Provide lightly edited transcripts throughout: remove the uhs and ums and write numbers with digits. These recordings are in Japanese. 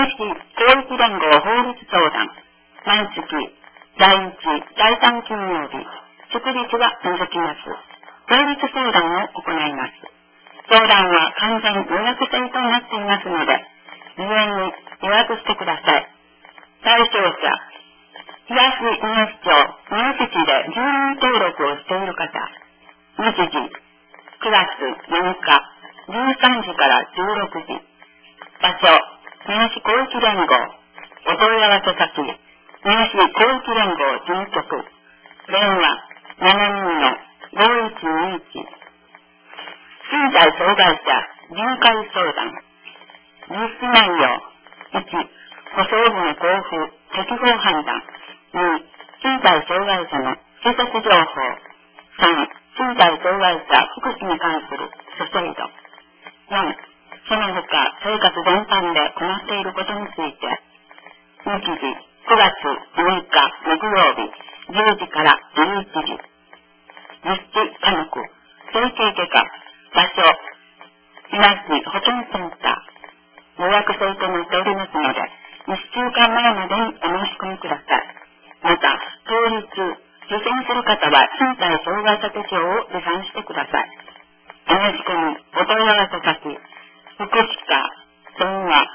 市教育連合法律相談、毎月第1、第3金曜日、祝日は除きます。法律相談を行います。相談は完全予約制となっていますので、事前に予約してください。対象者、東伊予市町、三好市で住民登録をしている方、日時、9月7日、13時から16時、場所、三好広域連合、お問い合わせ先、三好広域連合事務局、電話72-5121、身体障害者巡回相談、実施内容、1、補償部の交付、適合判断、2、身体障害者の施設情報、3、身体障害者福祉に関する諸制度、4、その他生活全般で困っていることについて、日時9月6日木曜日10時から11時、実施科目、整形外科、場所、東保健センター、予約制となっておりますので、1週間前までにお申し込みください。また、当日、受診する方は身体障害者手帳を持参してください。お申し込み、お問い合わせ先、福祉課、電話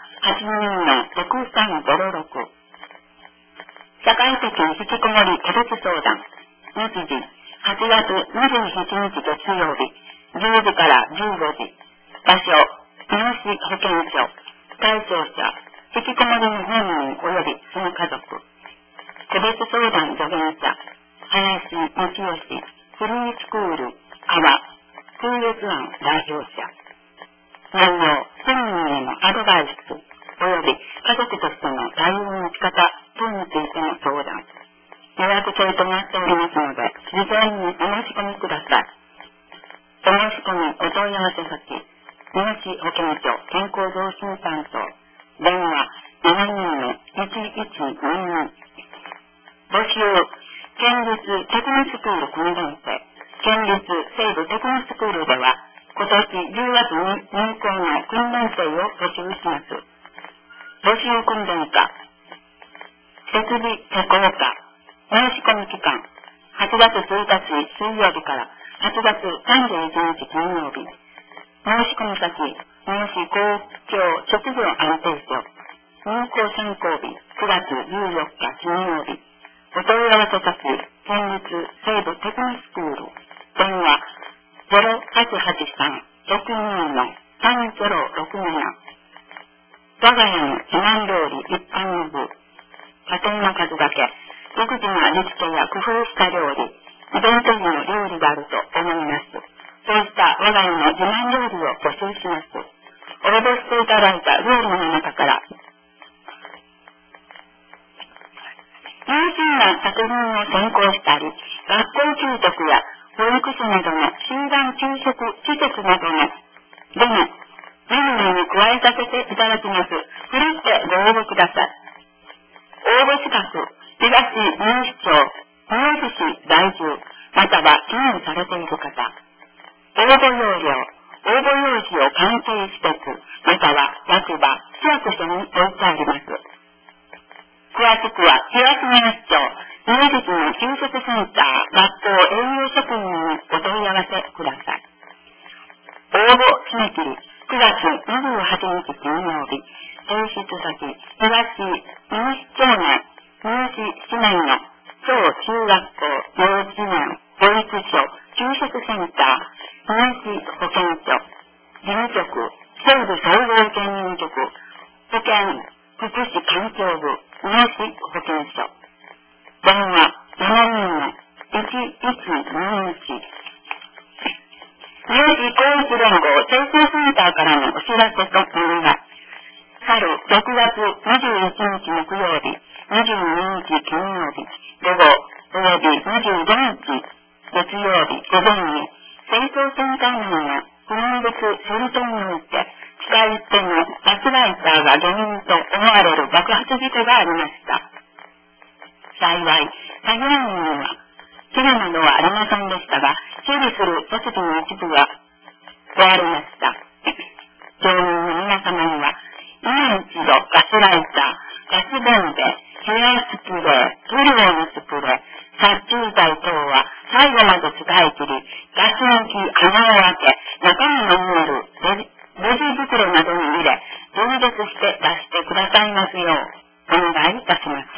824-6356、社会的引きこもり個別相談、日時、8月27日月曜日、10時から15時、場所、三好保健所、対象者、引きこもりの本人及びその家族、個別相談助言者、林道義、フリースクール、阿波、2S案代表者、内容、本人へのアドバイス、及び家族としての対応の仕方等についての相談、予約制となっておりますので、事前にお申し込みください。お申し込み、お問い合わせ先、三好保健所健康増進担当、電話72-1122、募集、県立テクノスクール訓練生、県立西部テクノスクールでは、今年10月に入校の訓練生を募集します。募集訓練課、設備施工課、申し込み期間、8月1日水曜日から8月31日金曜日、申し込み先、三好公共職業安定所、入校選考日、9月14日金曜日、お問い合わせ先、県立西部テクノスクール、電話0883-624-3067、我が家の自慢料理一般の部、家庭の数だけ、独自の味付けや工夫した料理、イベント時の料理があると思います。そうした我が家の自慢料理を募集します。応募していただいた料理の中から、優秀な作品を選考したり、学校給食や保育所などの集団給食施設などのでのメニューに加えさせていただきます。ふるってご応募ください。応募資格、東三好町、三好市在住、または避難されている方。応募要領、応募用紙を関係施設、または役場、市役所に置いてあります。詳しくは東三好町、三好市の給食センター、学校営業職員にお問い合わせください。応募締め切り、9月28日金曜日、提出先、東三好町内、三好市内の小中学校、幼稚園、保育所、給食センター、三好保健所、事務局、西部総合健認局、保健、福祉環境部、三好保健所、電話72-1121、三好広域連合成功センターからのお知らせとお願い。去る6月21日木曜日、22日金曜日、午後及び25日月曜日午前に、清掃センター内の不燃物処理棟において、使い捨てのガスライターが原因と思われる爆発事故がありました。幸い、作業員には怪我などはありませんでしたが、修理する設備の一部が壊れました。乗員の皆様には、 今一度ガスライター、ガスボンベ、ヘアスプレー、塗料のスプレー、殺虫剤等は最後まで使い切り、ガス抜き穴を開け、中身のミール、レジ袋などに入れ、分別して出してくださいますよう、お願いいたします。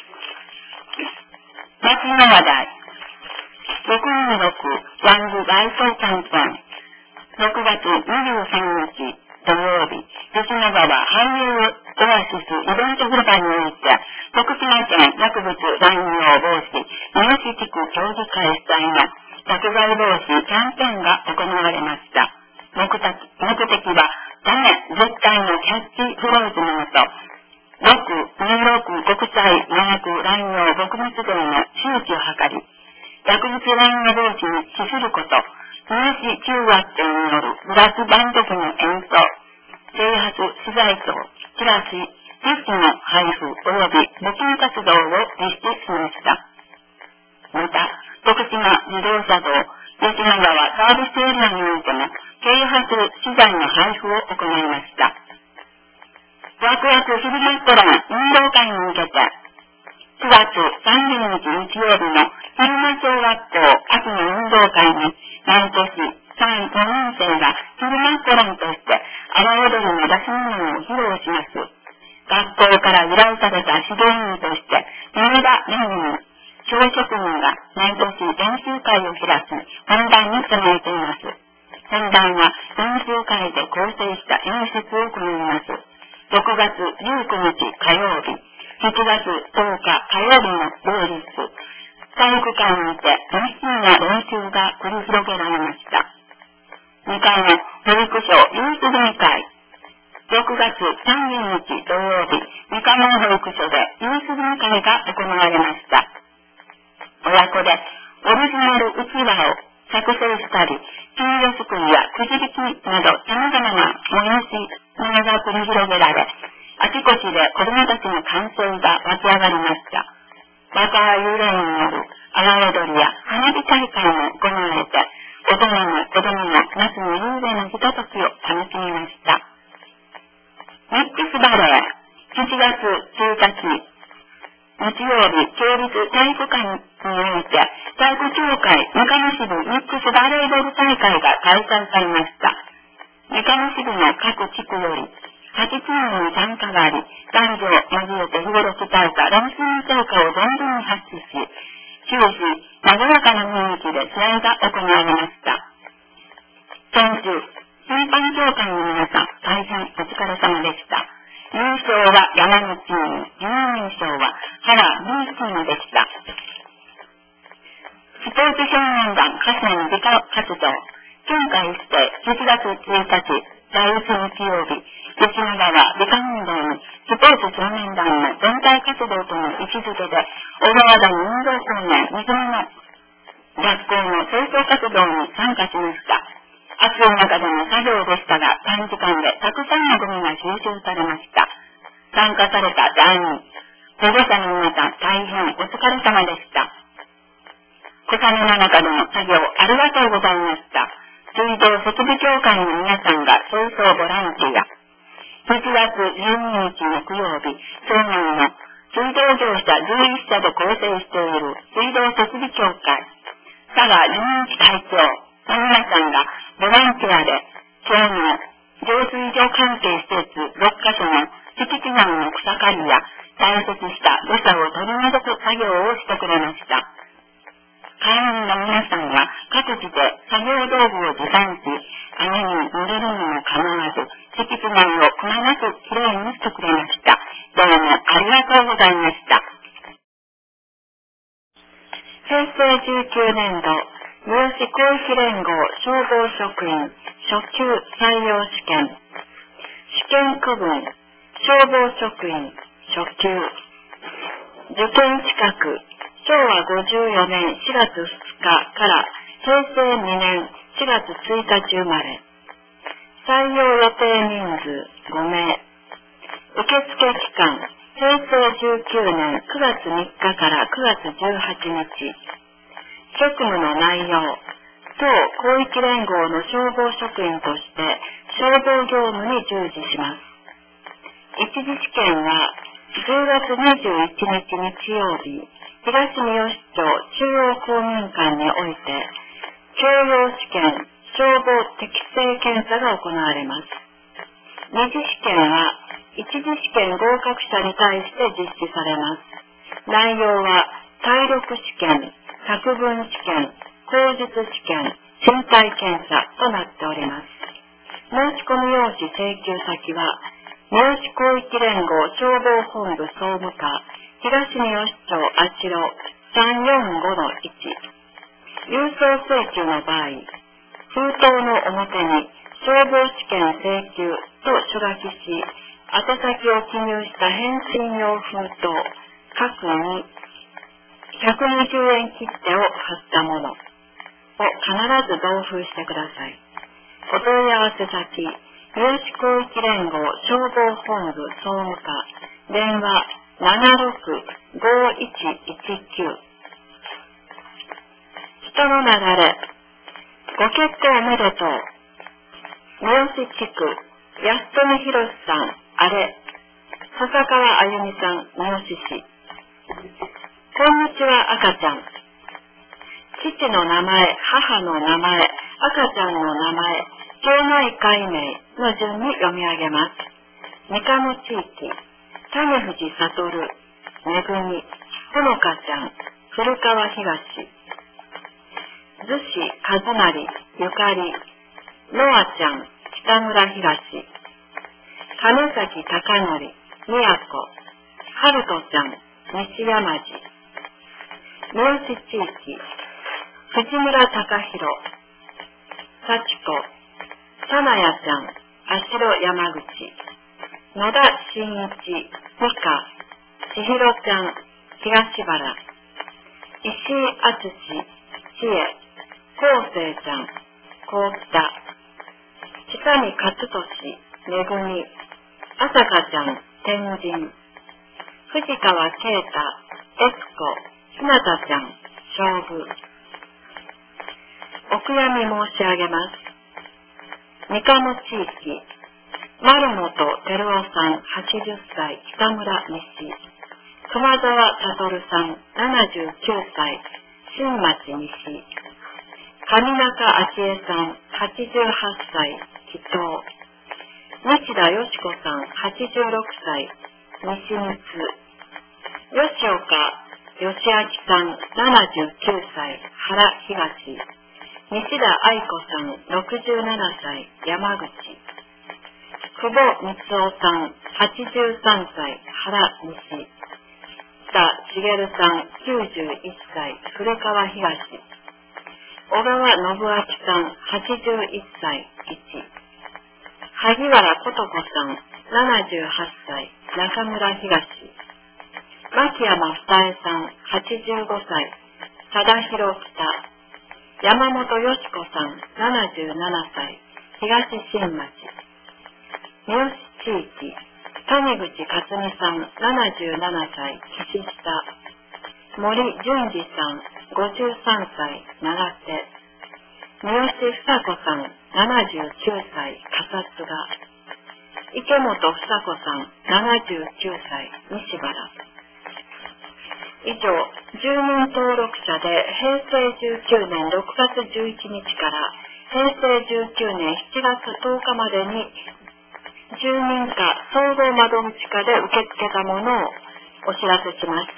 夏の話題。626ヤング街頭キャンペーン。6月23日土曜日、吉野川俳優オアシスイベント広場において、徳島県薬物乱用防止三好地区協議会主催の薬害防止キャンペーンが行われました。目的は、ダメ絶対のキャッチフレーズのもと、626国際麻薬乱用撲滅道の周知を図り、薬物乱用防止に資すること、三好中学校によるブラスバンド部の演奏、啓発資材等、チラシ、ティッシュの配布及び募金活動を実施しました。また、徳島自動車道、吉野川サービスエリアにおいても、啓発資材の配布を行いました。ワクワクフルレストラン運動会に向けて、9月30日日曜日の昼間小学校秋の運動会に、毎年3、4年生が昼間ストランとして阿波踊りの出し物を披露します。学校から依頼された指導員として、前田めぐみ、教職員が毎年練習会を開き、本番に備えています。本番は練習会で構成した演出を行います。6月19日火曜日、7月10日火曜日の同日、体育館にて熱心な練習が繰り広げられました。2回の保育所ユース組会。6月30日土曜日、2回の保育所でユース組会が行われました。親子でオリジナルうちわを作成したり、金魚すくいやくじ引きなど様々な催し物が繰り広げられ、あちこちで子供たちの歓声が湧き上がりました。若幽霊による阿波踊りや花火大会も行われて、大人も子供も夏の幽霊のひとときを楽しみました。ミックスバレー、7月1日、日曜日、町立体育館において、体育協会中野支部ミックスバレーボール大会が開催されました。中野支部の各地区より、8チームに参加があり、男女を交えて日頃鍛えた練習の成果を存分に発揮し、終始、和やかな雰囲気で試合が行われました。選手、審判協会の皆さん、大変お疲れ様でした。優勝は山口チーム、準優勝は原Bチームでした。スポーツ少年団河川理科活動、県会して7月1日、第1日曜日、吉野川理科運動にスポーツ少年団の全体活動との位置づけで、小川谷運動公園水間の学校の清掃活動に参加しました。暑い中での作業でしたが、短時間でたくさんのゴミが収集されました。参加された団員、保護者の皆さん、大変お疲れ様でした。小雨の中での作業ありがとうございました。水道設備協会の皆さんが清掃ボランティア。7月12日木曜日、町内の水道業者11社で構成している水道設備協会、佐賀純一会長の皆さんがボランティアで町の浄水場関係施設6カ所の敷地内の草刈りや堆積した土砂を取り除く作業をしてくれました。会員の皆さんは各自で作業道具を持参し、雨に濡れるにも構わず、敷地内をくまなくきれいにしてくれました。どうもありがとうございました。平成19年度、三好広域連合消防職員初級採用試験、試験区分、消防職員初級、受験資格、昭和54年4月2日から平成2年4月1日生まれ。採用予定人数5名。受付期間、平成19年9月3日から9月18日。職務の内容、当広域連合の消防職員として消防業務に従事します。 一次試験は10月21日日曜日、東三好町中央公民館において、教養試験、消防適正検査が行われます。二次試験は一次試験合格者に対して実施されます。内容は体力試験、作文試験、口述試験、身体検査となっております。申し込み用紙請求先は、三好広域連合消防本部総務課、東三好町あちろ 345-1。郵送請求の場合、封筒の表に消防試験請求と書書きし、宛先を記入した返信用封筒、各に120円切手を貼ったものを必ず同封してください。お問い合わせ先、三好広域連合消防本部総務課、電話765119。人の流れ、ご結婚おめでとう。三好地区、安富博さん、あれ、笹川あゆみさん、三好市。こんにちは、赤ちゃん。父の名前、母の名前、赤ちゃんの名前、町内会名の順に読み上げます。三鴨地域、種藤悟、めぐみ、ほのかちゃん、古川東。逗子和成、ゆかり、のあちゃん、北村東。金崎貴則、宮子、春人ちゃん、西山路。三好地域、藤村隆弘、幸子、さなやちゃん、足代山口。野田真一、美香、千尋ちゃん、東原。石井敦、知恵、昴生ちゃん、高北。北見勝利、めぐみ、あさかちゃん、天神。藤川啓太、エスコ、ひなたちゃん、勝負。お悔やみ申し上げます。三鴨地域、丸本照夫さん、80歳、北村西。熊沢悟さん、79歳、新町西。上中昭恵さん、88歳、紀東。西田よし子さん、86歳、西光。吉岡義明さん、79歳、原東。西田愛子さん、67歳、山口。久保光夫さん、83歳、原西。田茂さん、91歳、古川東。小川信明さん、81歳、1。萩原琴子さん、78歳、中村東。牧山二重さん、85歳、忠弘北。山本よし子さん、77歳、東新町。三好地域、谷口克美さん、77歳、岸下。森淳二さん、53歳、長手。三好房子さん、79歳、笠津賀。池本房子さん、79歳、西原。以上、住民登録者で平成19年6月11日から平成19年7月10日までに住民課総合窓口課で受け付けたものをお知らせしました。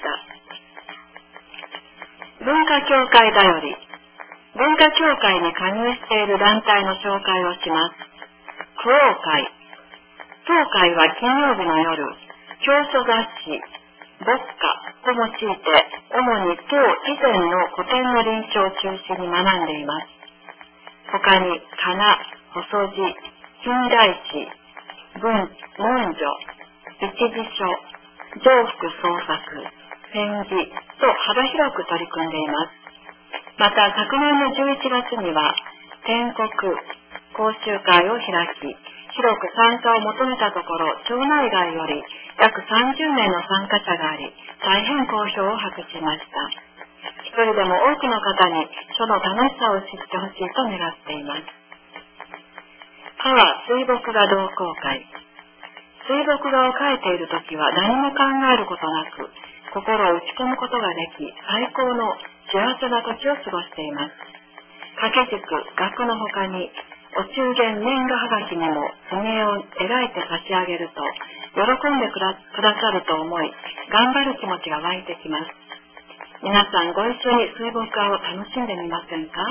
文化協会だより、文化協会に加入している団体の紹介をします。クオー会。当会は金曜日の夜、教書雑誌、ボッカを用いて、主に当以前の古典の臨床を中心に学んでいます。他に、仮名、細字、近代史、文書、一次書、上腹創作、編技と幅広く取り組んでいます。また、昨年の11月には、全国講習会を開き、広く参加を求めたところ、町内外より約30名の参加者があり、大変好評を博しました。一人でも多くの方に書の楽しさを知ってほしいと願っています。川水墨画同好会。 水墨画を描いているときは何も考えることなく、心を打ち込むことができ、最高の幸せな時を過ごしています。掛け軸、額の他に、お中元年賀はがきにも図面を描いて差し上げると、喜んでくださると思い、頑張る気持ちが湧いてきます。皆さんご一緒に水墨画を楽しんでみませんか？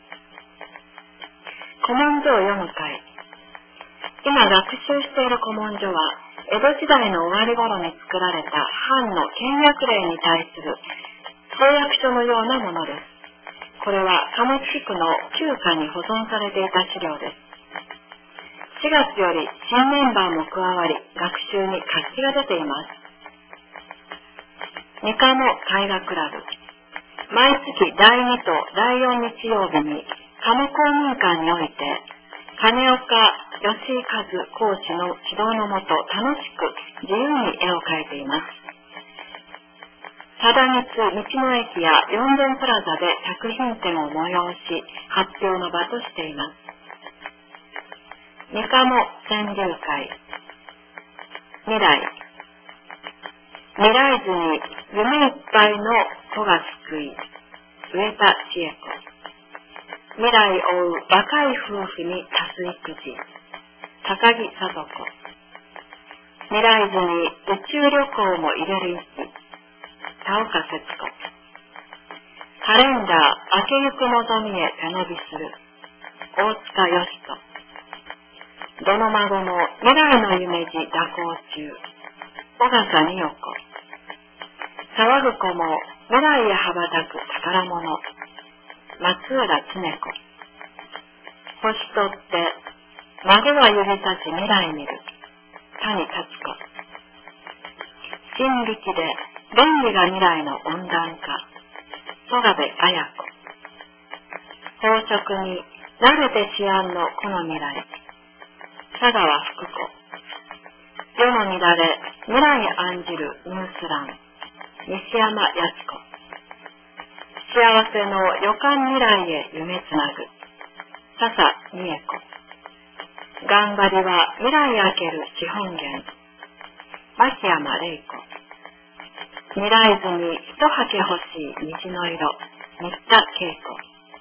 古文書を読む会。今学習している古文書は、江戸時代の終わり頃に作られた藩の倹約令に対する誓約書のようなものです。これは貨物地区の旧家に保存されていた資料です。4月より新メンバーも加わり、学習に活気が出ています。三鴨絵画クラブ。毎月第2と第4日曜日に鴨公民館において、金岡義和講師の指導のもと楽しく自由に絵を描いています。貞光道の駅や四千プラザで作品展を催し、発表の場としています。三鴨川柳会。未来。未来図に夢いっぱいの子が救い、植田千恵子。未来を追う若い夫婦に多数育児、高木聡子。未来図に宇宙旅行も入れる意思、田岡節子。カレンダー明けゆく望みへ背伸びする、大塚義人。どの孫も未来の夢路蛇行中、小笠美代子。騒ぐ子も未来へ羽ばたく宝物、松浦常子。星取って孫は指さし未来見る、谷達子。新力で便利が未来の温暖化、曽我部綾子。飽食に慣れて思案のこの未来、佐川福子。世の乱れ未来へ案じるニュース欄、西山康子。幸せの予感未来へ夢つなぐ、笹美恵子。頑張りは未来へ開ける資本源、牧山玲子。未来図に一はけ欲しい虹の色、新田恵子。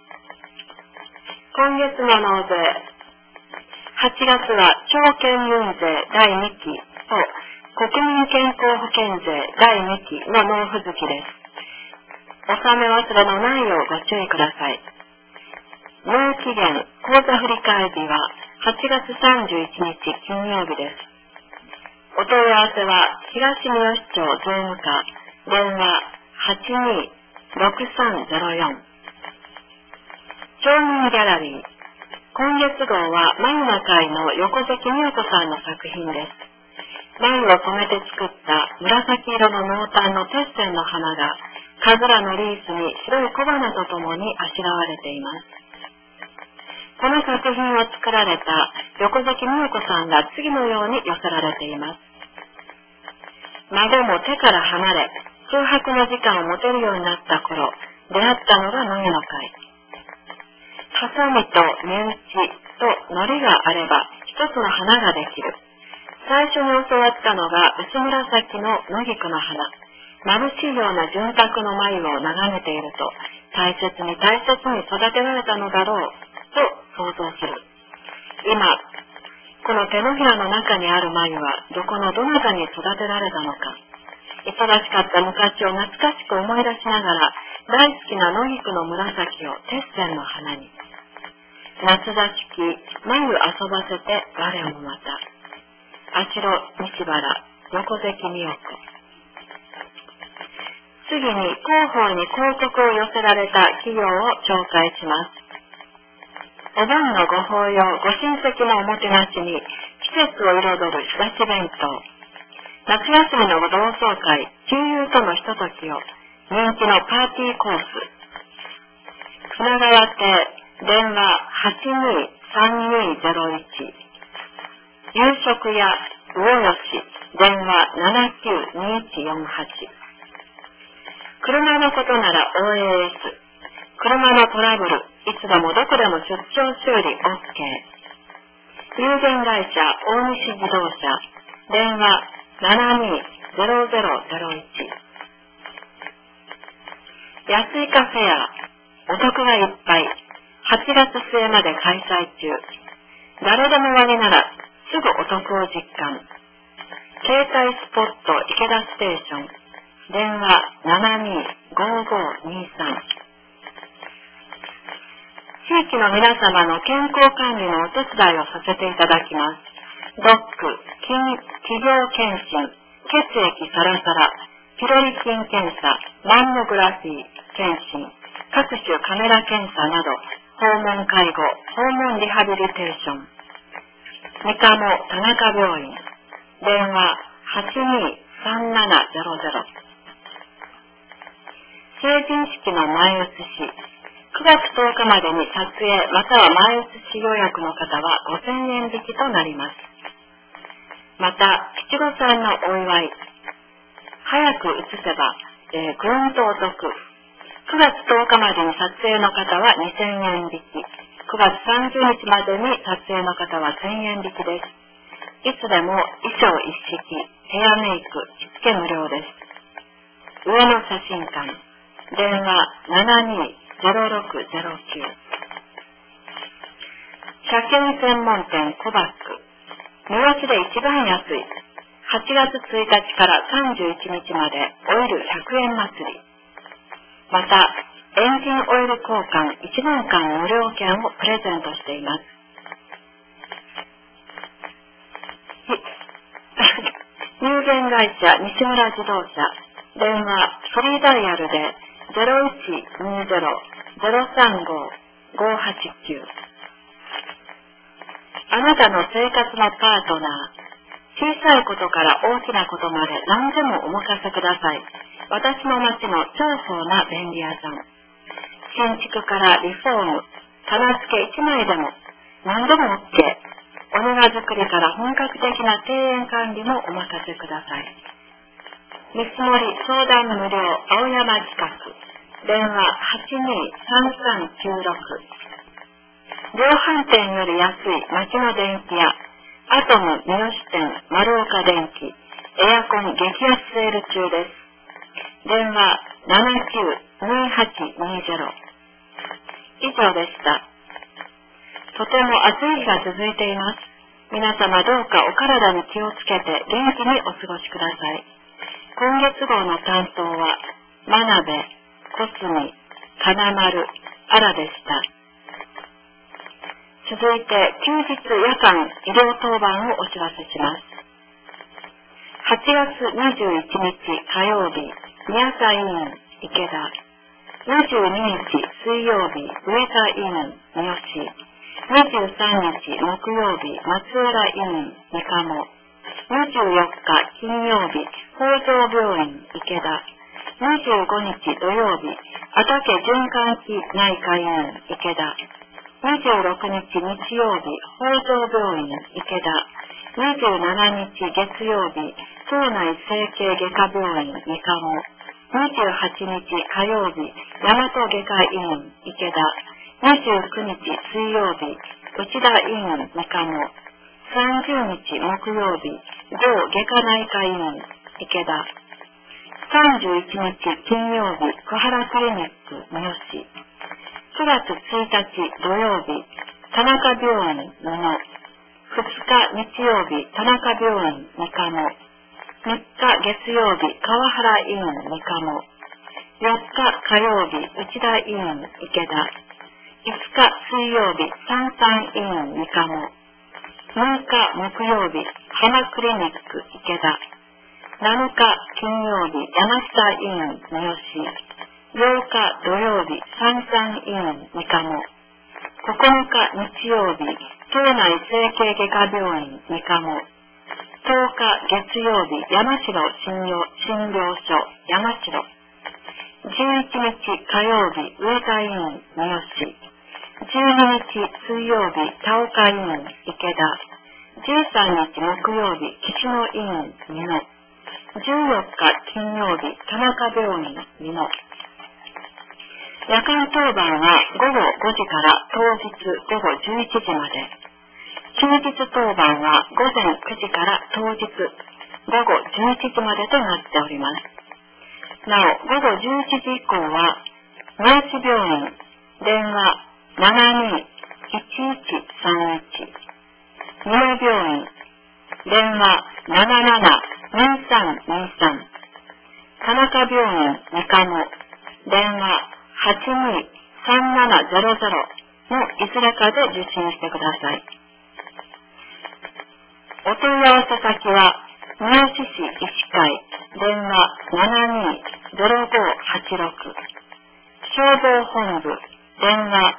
今月の納税、8月は長健運税第2期と国民健康保険税第2期の納付月です。納め忘れのないようご注意ください。納期限口座振替日は8月31日金曜日です。お問い合わせは東三好町税務課、電話826304。町人ギャラリー。今月号は眉の会の横関美代子さんの作品です。眉を染めて作った紫色の濃淡の鉄線の花が、カズラのリースに白い小花とともにあしらわれています。この作品を作られた横関美代子さんが次のように寄せられています。孫も手から離れ、空白の時間を持てるようになった頃、出会ったのが野毛の会。ハサミと目打ちと糊があれば一つの花ができる。最初に教わったのが薄紫の野菊の花。眩しいような純白の眉を眺めていると、大切に育てられたのだろうと想像する。今、この手のひらの中にある眉はどこのどなたに育てられたのか。忙しかった昔を懐かしく思い出しながら、大好きな野菊の紫を鉄線の花に。夏らしき眉遊ばせて我もまた。足代西原横関美代子。次に広報に広告を寄せられた企業を紹介します。お盆のご法要、ご親戚のおもてなしに季節を彩る仕出し弁当。夏休みの同窓会、旧友とのひとときを、人気のパーティーコース。船川邸、電話823201。夕食屋、魚吉、電話792148。車のことなら OAS。車のトラブル、いつでもどこでも出張修理 OK。有限会社大西自動車、 電話720001。安いカフェやお得がいっぱい。8月末まで開催中。誰でも割りならすぐお得を実感。携帯スポット池田ステーション。電話725523。地域の皆様の健康管理のお手伝いをさせていただきます。ドック、企業検診、血液サラサラ、ピロリ菌検査、マンモグラフィー、検診、各種カメラ検査など、訪問介護、訪問リハビリテーション。三鴨田中病院。電話823700。成人式の前写し。9月10日までに撮影または前写し予約の方は5000円引きとなります。また、七五三のお祝い。早く写せば、ぐんとお得。9月10日までに撮影の方は2000円引き。9月30日までに撮影の方は1000円引きです。いつでも衣装一式、ヘアメイク、着付け無料です。上野写真館。電話720609。車検専門店コバック。三好で一番安い。8月1日から31日までオイル100円祭り。また、エンジンオイル交換1年間無料券をプレゼントしています。有限会社西村自動車。電話フリーダイヤルで0120-035-589。あなたの生活のパートナー。小さいことから大きなことまで何でもお任せください。私の町の超層な便利屋さん。新築からリフォーム、棚付け1枚でも何でも OK。お庭作りから本格的な庭園管理もお任せください。見積もり相談無料青山近く。電話823396。量販店より安い町の電気屋。アトム三好店丸岡電機。エアコン激安セール中です。電話792820。以上でした。とても暑い日が続いています。皆様どうかお体に気をつけて元気にお過ごしください。今月号の担当は真鍋、小杉、金丸、あらでした。続いて休日夜間医療当番をお知らせします。8月21日火曜日、宮田医院池田。22日水曜日、上田医院三好。23日木曜日、松浦医院三鴨。24日金曜日、北条病院池田。25日土曜日、阿竹循環器内科医院池田。26日日曜日、北条病院池田。27日月曜日、東内整形外科病院三鴨。28日火曜日、大和外科医院池田。29日水曜日、内田医院三鴨。30日木曜日、同外科内科医院池田。31日金曜日、小原クリニック三好。9月1日土曜日、田中病院美濃。2日日曜日、田中病院三鴨。3日月曜日、川原医院三鴨。4日火曜日、内田医院池田。5日水曜日、三々医院三鴨。6日木曜日、花クリニック池田。7日金曜日、山下医院三好。8日土曜日、三々医院三鴨。9日日曜日、東内整形外科病院三鴨。10日月曜日、山城診療所山城。11日火曜日、上田医院三好。12日水曜日、田岡医院池田。13日木曜日、岸野医院美濃。14日金曜日、田中病院美濃。夜間当番は午後5時から当日午後11時まで。 休日当番は午前9時から当日午後11時までとなっております。なお、午後11時以降は、名刺病院、電話72-1131、三重病院、電話77-2323、田中病院三鴨、電話82-3700のいずれかで受診してください。お問い合わせ先は、三好市医師会、電話72-0586、消防本部、電話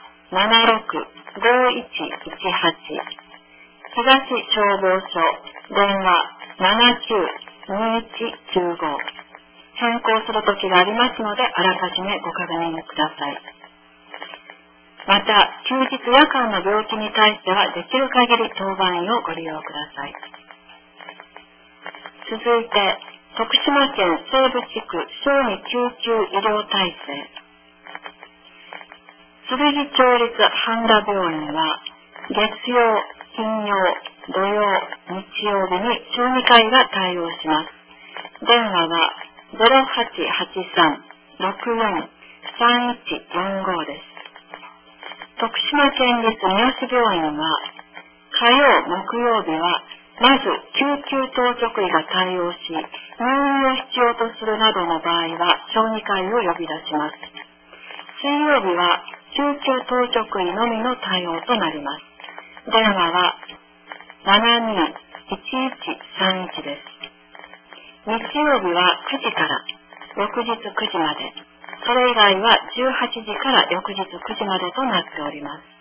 76-5118、東消防署、電話79-2195、変更するときがありますので、あらかじめご確認ください。また、休日夜間の病気に対しては、できる限り当番医をご利用ください。続いて、徳島県西部地区小児救急医療体制。剣町立半田病院は、月曜、金曜、土曜、日曜日に小児科医が対応します。電話は0883-64-3145です。徳島県立三好病院は、火曜、木曜日は、まず救急当直医が対応し、入院を必要とするなどの場合は、小児科医を呼び出します。水曜日は、救急当直医のみの対応となります。電話は、72-1131です。日曜日は9時から翌日9時まで、それ以外は18時から翌日9時までとなっております。